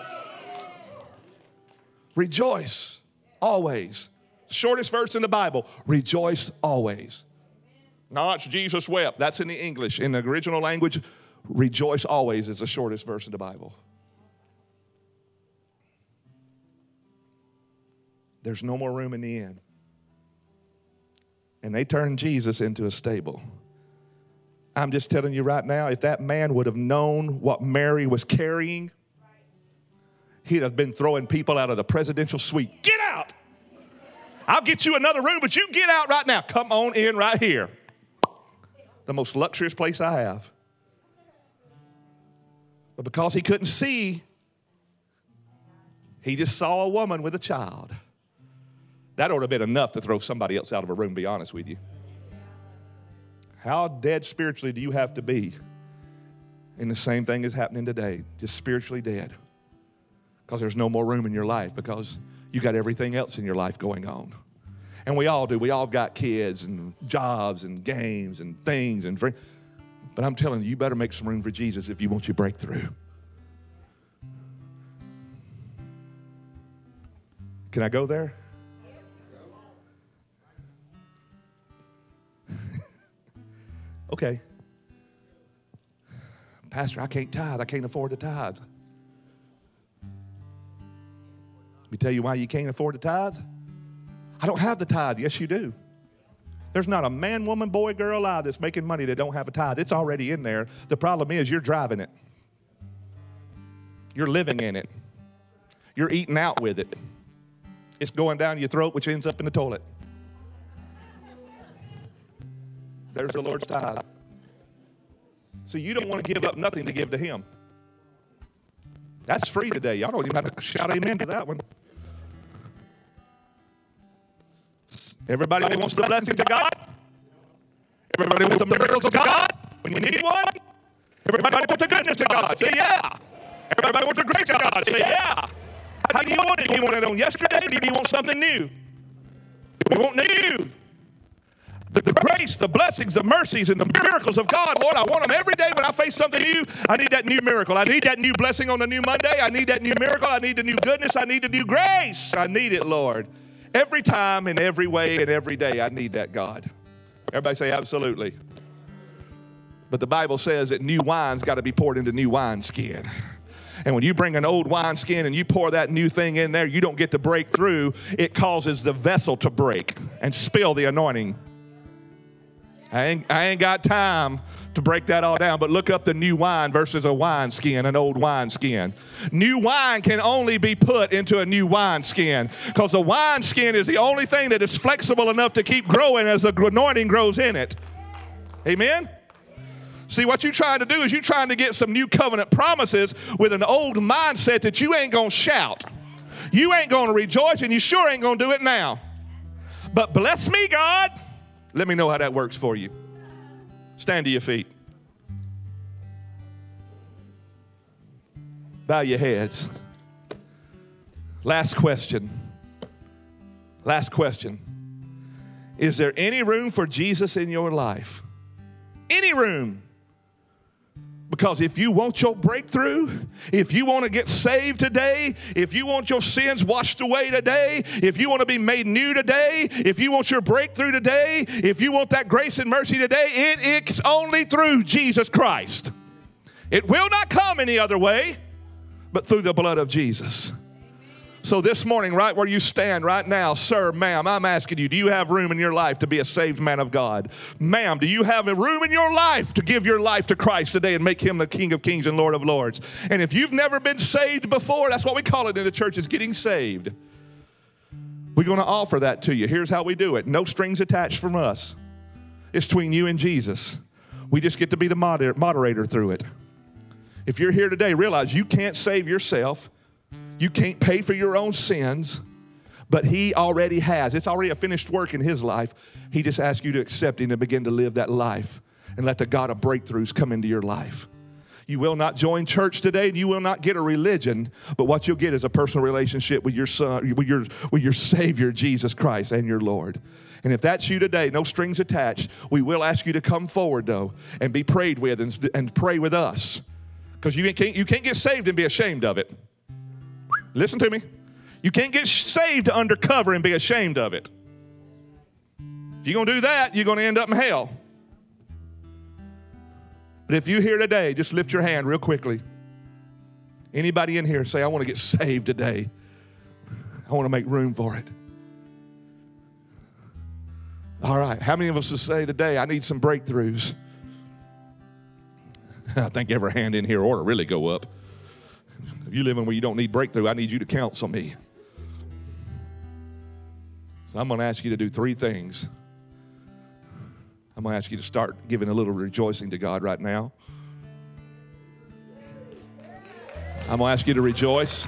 Rejoice always. Shortest verse in the Bible. Rejoice always. No, it's Jesus wept. That's in the English. In the original language, rejoice always is the shortest verse in the Bible. There's no more room in the inn. And they turned Jesus into a stable. I'm just telling you right now, if that man would have known what Mary was carrying, he'd have been throwing people out of the presidential suite. Get out! I'll get you another room, but you get out right now. Come on in right here. The most luxurious place I have. But because he couldn't see, he just saw a woman with a child. That ought to have been enough to throw somebody else out of a room, to be honest with you. How dead spiritually do you have to be? And the same thing is happening today, just spiritually dead. Because there's no more room in your life because you got everything else in your life going on. And we all do. We all got kids and jobs and games and things. But I'm telling you, you better make some room for Jesus if you want your breakthrough. Can I go there? Okay. Pastor, I can't tithe. I can't afford to tithe. Let me tell you why you can't afford to tithe. I don't have the tithe. Yes, you do. There's not a man, woman, boy, girl alive that's making money that don't have a tithe. It's already in there. The problem is you're driving it. You're living in it. You're eating out with it. It's going down your throat, which ends up in the toilet. There's the Lord's tithe. So you don't want to give up nothing to give to him. That's free today. Y'all don't even have to shout amen to that one. Everybody wants the blessings of God. Everybody wants the miracles of God when you need one. Everybody wants the goodness of God. Say yeah. Everybody wants the grace of God. Say yeah. How do you want it? Do you want it on yesterday, or do you want something new? We want new. The grace, the blessings, the mercies, and the miracles of God. Lord, I want them every day when I face something new. I need that new miracle. I need that new blessing on the new Monday. I need that new miracle. I need the new goodness. I need the new grace. I need it, Lord. Every time, in every way, and every day, I need that, God. Everybody say absolutely. But the Bible says that new wine's got to be poured into new wineskin. And when you bring an old wineskin and you pour that new thing in there, you don't get to break through. It causes the vessel to break and spill the anointing. I ain't got time to break that all down, but look up the new wine versus a wineskin, an old wineskin. New wine can only be put into a new wineskin because the wineskin is the only thing that is flexible enough to keep growing as the anointing grows in it. Amen? See, what you're trying to do is you're trying to get some new covenant promises with an old mindset that you ain't going to shout. You ain't going to rejoice, and you sure ain't going to do it now. But bless me, God. Let me know how that works for you. Stand to your feet. Bow your heads. Last question. Last question. Is there any room for Jesus in your life? Any room? Because if you want your breakthrough, if you want to get saved today, if you want your sins washed away today, if you want to be made new today, if you want your breakthrough today, if you want that grace and mercy today, it's only through Jesus Christ. It will not come any other way but through the blood of Jesus. So this morning, right where you stand right now, sir, ma'am, I'm asking you, do you have room in your life to be a saved man of God? Ma'am, do you have a room in your life to give your life to Christ today and make him the King of Kings and Lord of Lords? And if you've never been saved before, that's what we call it in the church, is getting saved. We're going to offer that to you. Here's how we do it. No strings attached from us. It's between you and Jesus. We just get to be the moderator through it. If you're here today, realize you can't save yourself. You can't pay for your own sins, but he already has. It's already a finished work in his life. He just asks you to accept him and begin to live that life and let the God of breakthroughs come into your life. You will not join church today, and you will not get a religion, but what you'll get is a personal relationship with your son, with your Savior, Jesus Christ, and your Lord. And if that's you today, no strings attached, we will ask you to come forward, though, and be prayed with and pray with us. Because you can't get saved and be ashamed of it. Listen to me. You can't get saved to undercover and be ashamed of it. If you're going to do that, you're going to end up in hell. But if you're here today, just lift your hand real quickly. Anybody in here say, I want to get saved today. I want to make room for it. All right. How many of us will say today, I need some breakthroughs? I think every hand in here ought to really go up. If you live in where you don't need breakthrough, I need you to counsel me. So I'm going to ask you to do three things. I'm going to ask you to start giving a little rejoicing to God right now. I'm going to ask you to rejoice.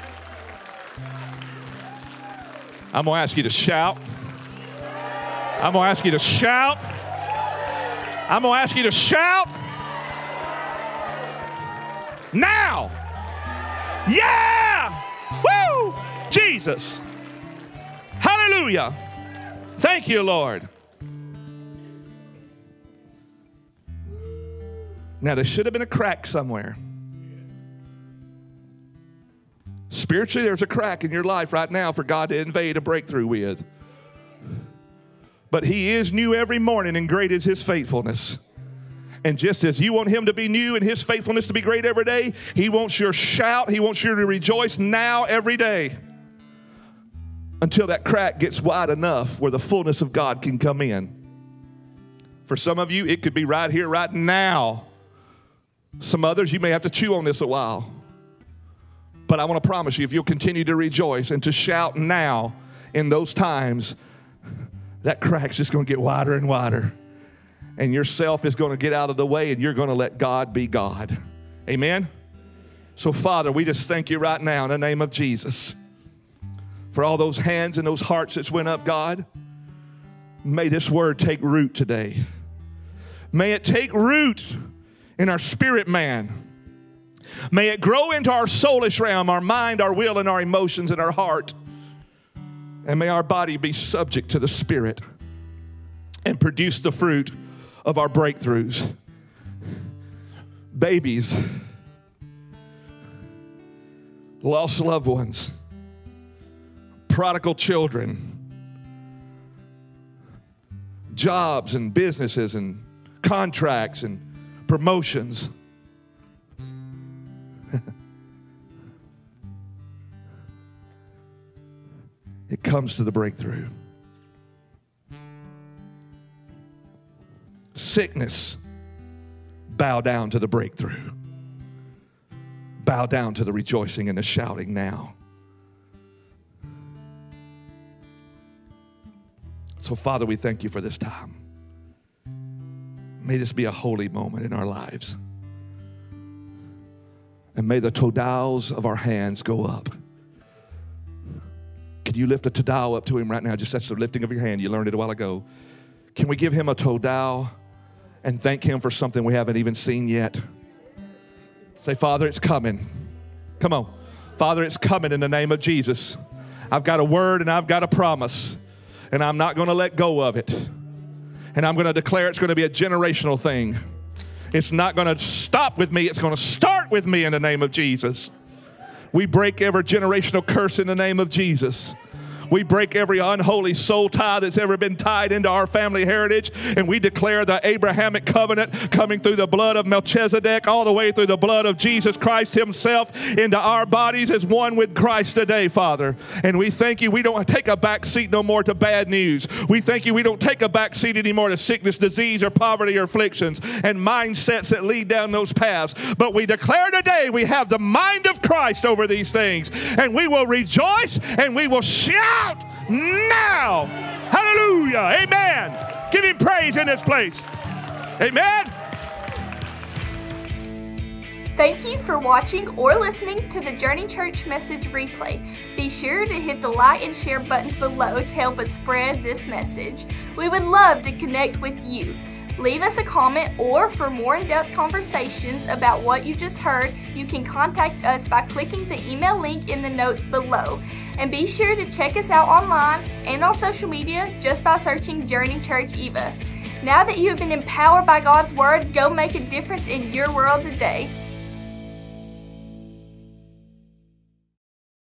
I'm going to ask you to shout. I'm going to ask you to shout. I'm going to ask you to shout. Now. Yeah! Woo! Jesus. Hallelujah. Thank you, Lord. Now, there should have been a crack somewhere. Spiritually, there's a crack in your life right now for God to invade a breakthrough with. But he is new every morning, and great is his faithfulness. And just as you want him to be new and his faithfulness to be great every day, he wants your shout, he wants you to rejoice now every day until that crack gets wide enough where the fullness of God can come in. For some of you, it could be right here, right now. Some others, you may have to chew on this a while. But I want to promise you, if you'll continue to rejoice and to shout now in those times, that crack's just going to get wider and wider. And yourself is going to get out of the way, and you're going to let God be God. Amen? So, Father, we just thank you right now in the name of Jesus for all those hands and those hearts that went up, God. May this word take root today. May it take root in our spirit man. May it grow into our soulish realm, our mind, our will, and our emotions, and our heart. And may our body be subject to the Spirit and produce the fruit of our breakthroughs. Babies, lost loved ones, prodigal children, jobs and businesses and contracts and promotions. It comes to the breakthrough. Sickness, bow down to the breakthrough. Bow down to the rejoicing and the shouting now. So, Father, we thank you for this time. May this be a holy moment in our lives. And may the todals of our hands go up. Can you lift a todal up to him right now? Just that's the lifting of your hand. You learned it a while ago. Can we give him a todal and thank him for something we haven't even seen yet? Say, Father, it's coming. Come on. Father, it's coming in the name of Jesus. I've got a word and I've got a promise, and I'm not going to let go of it. And I'm going to declare it's going to be a generational thing. It's not going to stop with me. It's going to start with me in the name of Jesus. We break every generational curse in the name of Jesus. We break every unholy soul tie that's ever been tied into our family heritage, and we declare the Abrahamic covenant coming through the blood of Melchizedek all the way through the blood of Jesus Christ himself into our bodies as one with Christ today, Father. And we thank you we don't take a back seat no more to bad news. We thank you we don't take a back seat anymore to sickness, disease, or poverty, or afflictions, and mindsets that lead down those paths. But we declare today we have the mind of Christ over these things, and we will rejoice and we will shout now. Hallelujah. Amen. Give him praise in this place. Amen. Thank you for watching or listening to the Journey Church message replay. Be sure to hit the like and share buttons below to help us spread this message. We would love to connect with you. Leave us a comment, or for more in-depth conversations about what you just heard, you can contact us by clicking the email link in the notes below. And be sure to check us out online and on social media just by searching Journey Church Eva. Now that you have been empowered by God's Word, go make a difference in your world today.